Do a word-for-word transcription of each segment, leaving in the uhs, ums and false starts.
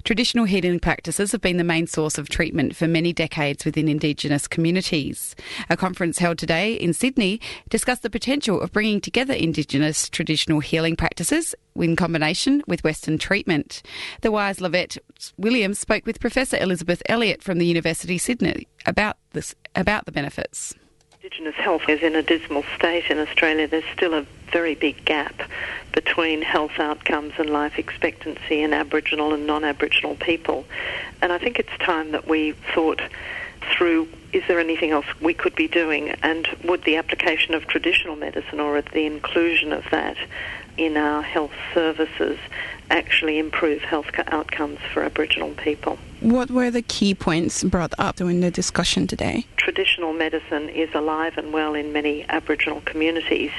Traditional healing practices have been the main source of treatment for many decades within Indigenous communities. A conference held today in Sydney discussed the potential of bringing together Indigenous traditional healing practices in combination with Western treatment. The Wise Lavette Williams spoke with Professor Elizabeth Elliott from the University of Sydney about this, about the benefits. Indigenous health is in a dismal state in Australia. There's still a very big gap between health outcomes and life expectancy in Aboriginal and non-Aboriginal people. And I think it's time that we thought through, is there anything else we could be doing, and would the application of traditional medicine or the inclusion of that in our health services actually improve health outcomes for Aboriginal people. What were the key points brought up during the discussion today? Traditional medicine is alive and well in many Aboriginal communities,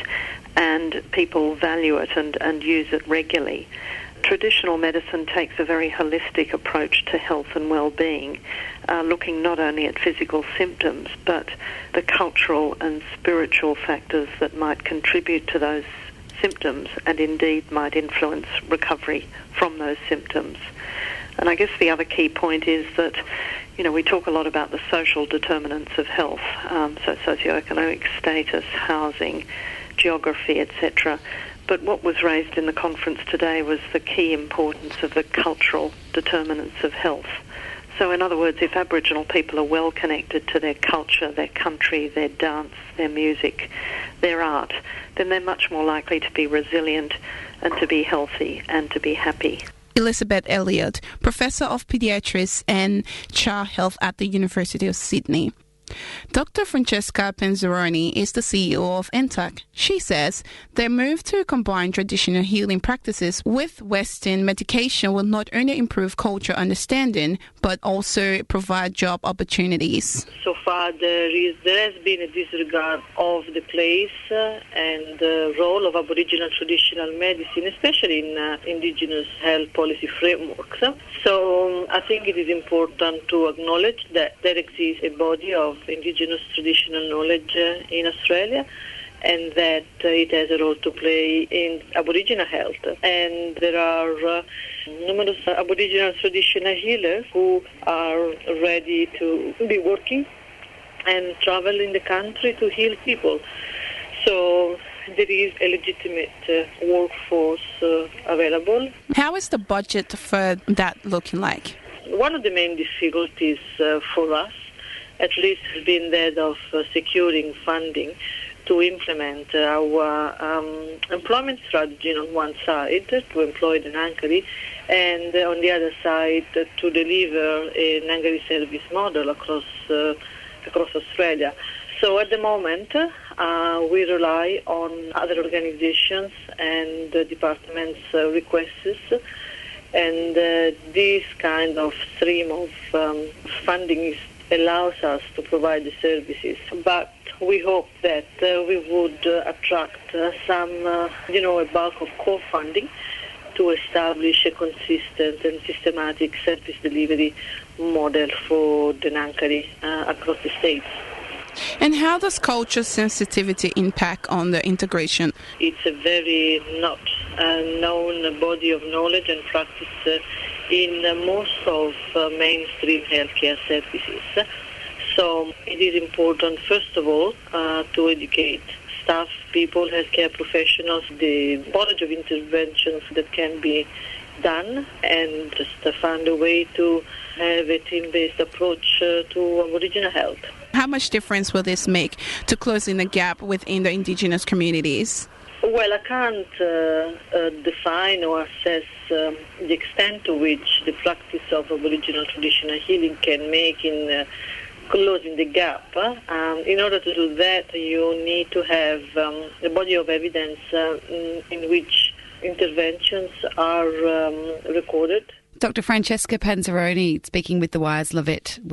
and people value it and, and use it regularly. Traditional medicine takes a very holistic approach to health and well-being, uh, looking not only at physical symptoms, but the cultural and spiritual factors that might contribute to those symptoms and indeed might influence recovery from those symptoms. And I guess the other key point is that, you know, we talk a lot about the social determinants of health, um, so socioeconomic status, housing, geography, et cetera. But what was raised in the conference today was the key importance of the cultural determinants of health. So in other words, if Aboriginal people are well connected to their culture, their country, their dance, their music, their art, then they're much more likely to be resilient and to be healthy and to be happy. Elizabeth Elliott, Professor of Pediatrics and Child Health at the University of Sydney. Doctor Francesca Panzeroni is the C E O of N T A C. She says their move to combine traditional healing practices with Western medication will not only improve cultural understanding, but also provide job opportunities. So far, there, is, there has been a disregard of the place uh, and the role of Aboriginal traditional medicine, especially in uh, Indigenous health policy frameworks. So um, I think it is important to acknowledge that there exists a body of Indigenous traditional knowledge uh, in Australia, and that uh, it has a role to play in Aboriginal health. And there are uh, numerous Aboriginal traditional healers who are ready to be working and travel in the country to heal people. So there is a legitimate uh, workforce uh, available. How is the budget for that looking like? One of the main difficulties uh, for us at least has been that of uh, securing funding to implement our um, employment strategy on one side, to employ the Ngangkari, and uh, on the other side, uh, to deliver a Ngangkari service model across uh, across Australia. So at the moment, uh, we rely on other organizations and uh, departments' uh, requests, and uh, this kind of stream of um, funding is allows us to provide the services. But we hope that uh, we would uh, attract uh, some, uh, you know, a bulk of core funding to establish a consistent and systematic service delivery model for the Ngangkari uh, across the states. And how does culture sensitivity impact on the integration? It's a very not uh, known body of knowledge and practice uh, in uh, most of uh, mainstream healthcare services. So it is important, first of all, uh, to educate staff, people, healthcare professionals, the knowledge of interventions that can be done, and just uh, find a way to have a team-based approach uh, to Aboriginal health. How much difference will this make to closing the gap within the Indigenous communities? Well, I can't uh, uh, define or assess um, the extent to which the practice of Aboriginal traditional healing can make in uh, closing the gap. Uh, um, in order to do that, you need to have um, a body of evidence uh, in, in which interventions are um, recorded. Doctor Francesca Panzeroni speaking with the Wise Lavette.